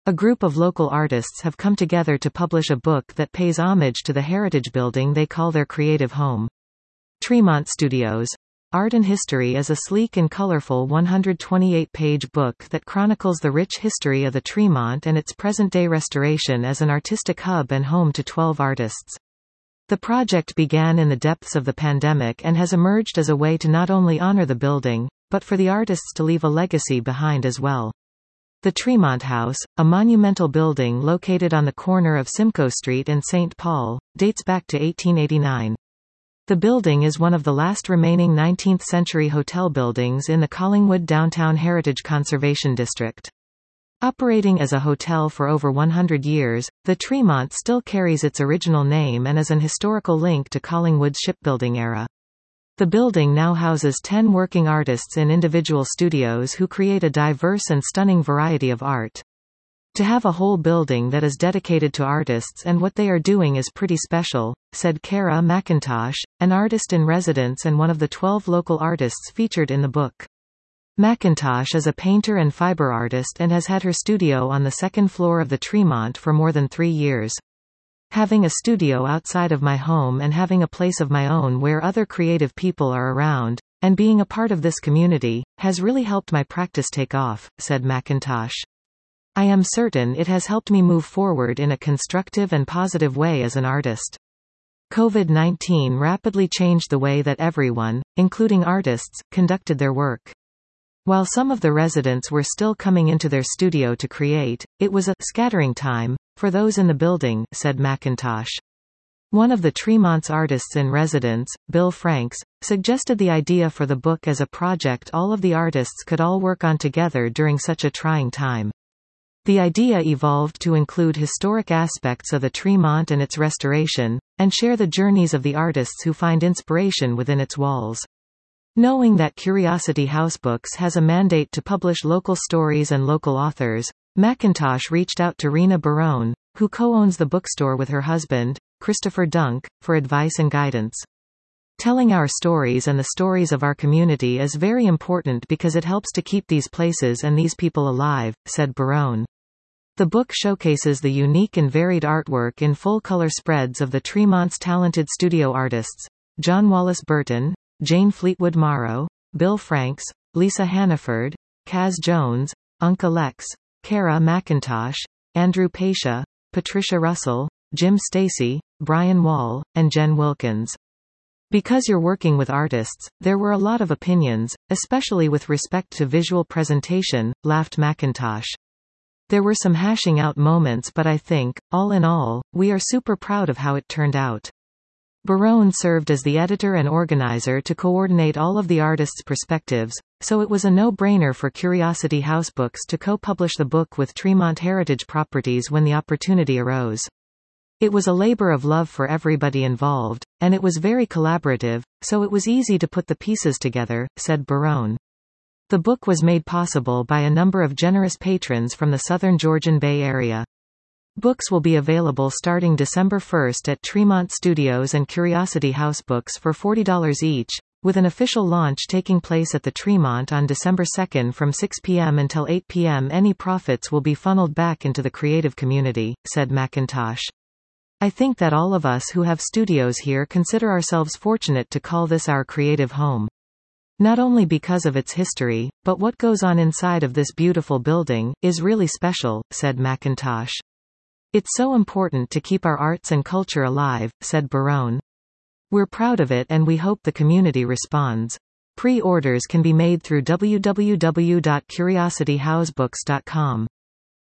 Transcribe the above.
A group of local artists have come together to publish a book that pays homage to the heritage building they call their creative home. Tremont Studios. Art and History is a sleek and colorful 128-page book that chronicles the rich history of the Tremont and its present-day restoration as an artistic hub and home to 12 artists. The project began in the depths of the pandemic and has emerged as a way to not only honor the building, but for the artists to leave a legacy behind as well. The Tremont House, a monumental building located on the corner of Simcoe Street and St. Paul, dates back to 1889. The building is one of the last remaining 19th-century hotel buildings in the Collingwood Downtown Heritage Conservation District. Operating as a hotel for over 100 years, the Tremont still carries its original name and is an historical link to Collingwood's shipbuilding era. The building now houses 10 working artists in individual studios who create a diverse and stunning variety of art. To have a whole building that is dedicated to artists and what they are doing is pretty special, said Cara McIntosh, an artist in residence and one of the 12 local artists featured in the book. McIntosh is a painter and fiber artist and has had her studio on the second floor of the Tremont for more than 3 years. Having a studio outside of my home and having a place of my own where other creative people are around, and being a part of this community, has really helped my practice take off, said McIntosh. I am certain it has helped me move forward in a constructive and positive way as an artist. COVID-19 rapidly changed the way that everyone, including artists, conducted their work. While some of the residents were still coming into their studio to create, it was a scattering time for those in the building, said McIntosh. One of the Tremont's artists in residence, Bill Franks, suggested the idea for the book as a project all of the artists could all work on together during such a trying time. The idea evolved to include historic aspects of the Tremont and its restoration, and share the journeys of the artists who find inspiration within its walls. Knowing that Curiosity Housebooks has a mandate to publish local stories and local authors, McIntosh reached out to Rena Barone, who co-owns the bookstore with her husband, Christopher Dunk, for advice and guidance. Telling our stories and the stories of our community is very important because it helps to keep these places and these people alive, said Barone. The book showcases the unique and varied artwork in full-color spreads of the Tremont's talented studio artists, John Wallace Burton, Jane Fleetwood Morrow, Bill Franks, Lisa Hannaford, Kaz Jones, Unca Lex, Cara McIntosh, Andrew Pasha, Patricia Russell, Jim Stacy, Brian Wall, and Jen Wilkins. Because you're working with artists, there were a lot of opinions, especially with respect to visual presentation, laughed McIntosh. There were some hashing out moments, but I think, all in all, we are super proud of how it turned out. Barone served as the editor and organizer to coordinate all of the artists' perspectives, so it was a no-brainer for Curiosity Housebooks to co-publish the book with Tremont Heritage Properties when the opportunity arose. It was a labor of love for everybody involved, and it was very collaborative, so it was easy to put the pieces together, said Barone. The book was made possible by a number of generous patrons from the southern Georgian Bay Area. Books will be available starting December 1 at Tremont Studios and Curiosity Housebooks for $40 each, with an official launch taking place at the Tremont on December 2 from 6 p.m. until 8 p.m. Any profits will be funneled back into the creative community, said McIntosh. I think that all of us who have studios here consider ourselves fortunate to call this our creative home. Not only because of its history, but what goes on inside of this beautiful building is really special, said McIntosh. It's so important to keep our arts and culture alive, said Barone. We're proud of it and we hope the community responds. Pre-orders can be made through www.curiosityhousebooks.com.